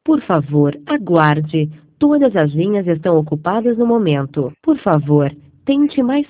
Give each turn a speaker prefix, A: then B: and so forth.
A: Por favor, aguarde. Todas as linhas estão ocupadas no momento. Por favor, tente mais